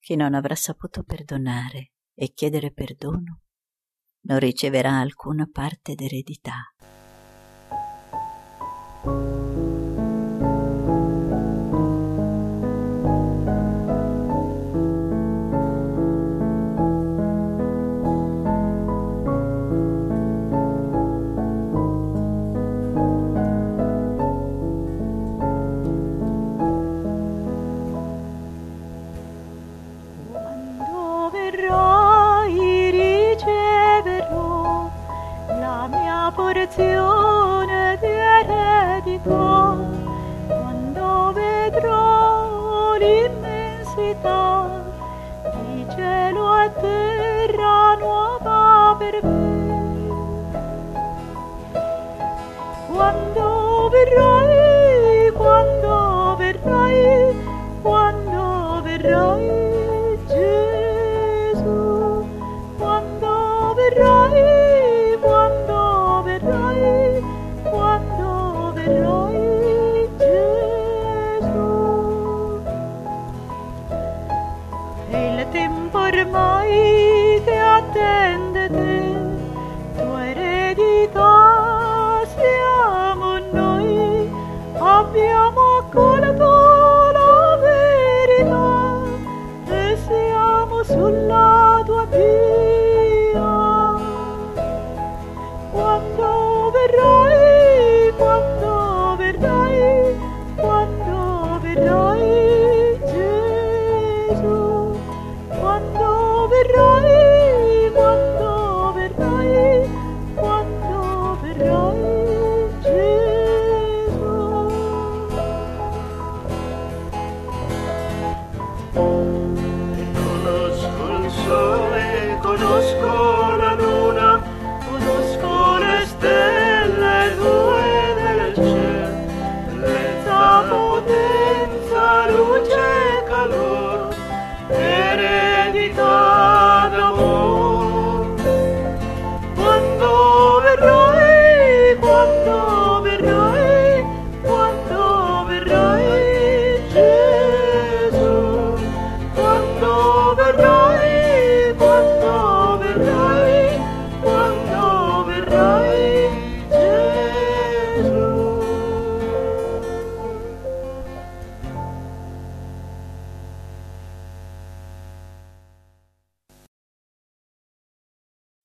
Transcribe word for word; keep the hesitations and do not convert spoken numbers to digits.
Chi non avrà saputo perdonare e chiedere perdono non riceverà alcuna parte d'eredità. Porzione di eredità, quando vedrò l'immensità di cielo e terra nuova per me. Quando verrai, quando verrai, quando verrai, Gesù, quando verrai, quando verrai, Gesù. E il tempo ormai